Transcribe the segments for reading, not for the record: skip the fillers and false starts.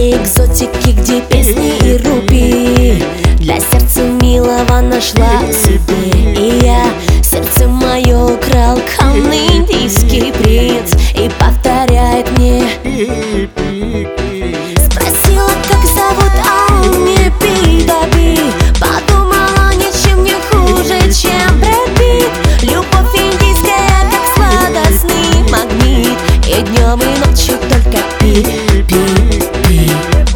стране экзотики, где песни и рупии для сердца милого нашла себе. И я сердце мое украл камный индийский принц и повторяет мне. Спросила, как зовут, а он мне Пи-да-Би. Подумала, ничем не хуже, чем Брэд Питт. Любовь индийская, как сладостный магнит, и днем и ночью только пи-пи-пи.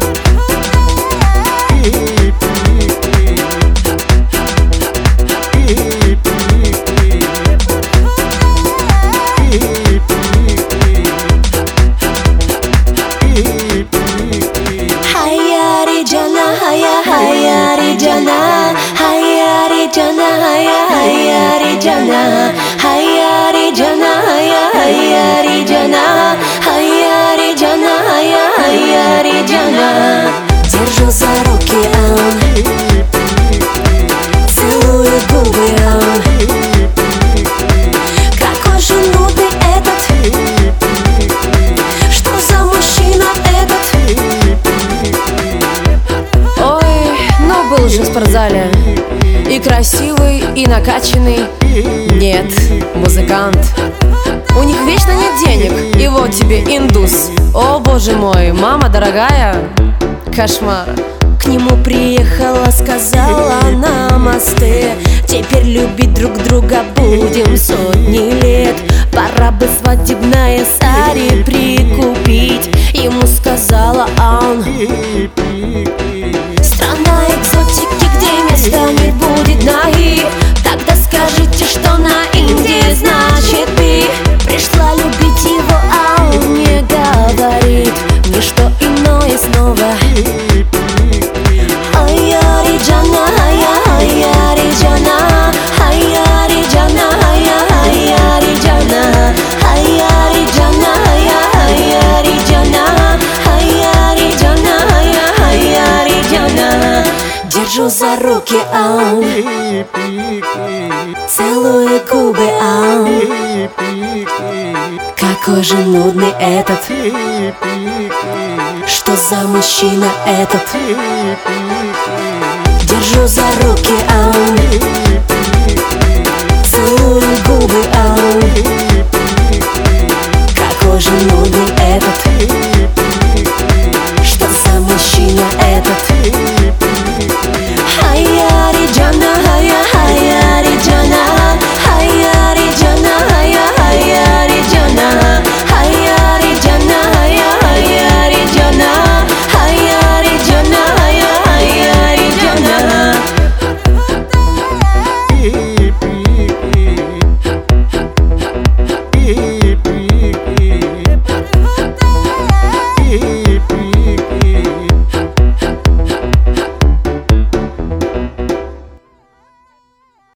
Haya Rijana, Haya Rijana, Haya Rijana, Haya Rijana, Haya Rijana, Haya Rijana, Haya Rijana. Держу за руки, целую губы, какой же нудный этот, что за мужчина этот? Был же в спортзале и красивый, и накачанный. Нет, музыкант. У них вечно нет денег, и вот тебе индус. О боже мой, мама дорогая, кошмар. К нему приехала, сказала намасте. Теперь любить друг друга будем сотни лет. Пора бы свадебное сари прикупить. Ему сказала он: страна экзотики, где места не будет наги. Тогда скажите, что на Индии значит пи. Пришла любить его, а он мне говорит не что иное снова. Haya Rijana, Haya Rijana, Haya Rijana, Haya Rijana, Haya Rijana, Haya Rijana, Haya Rijana, Haya Rijana. Держу за руки, целую губы, какой же нудный этот, что за мужчина этот? Держу за руки, целую губы, какой же нудный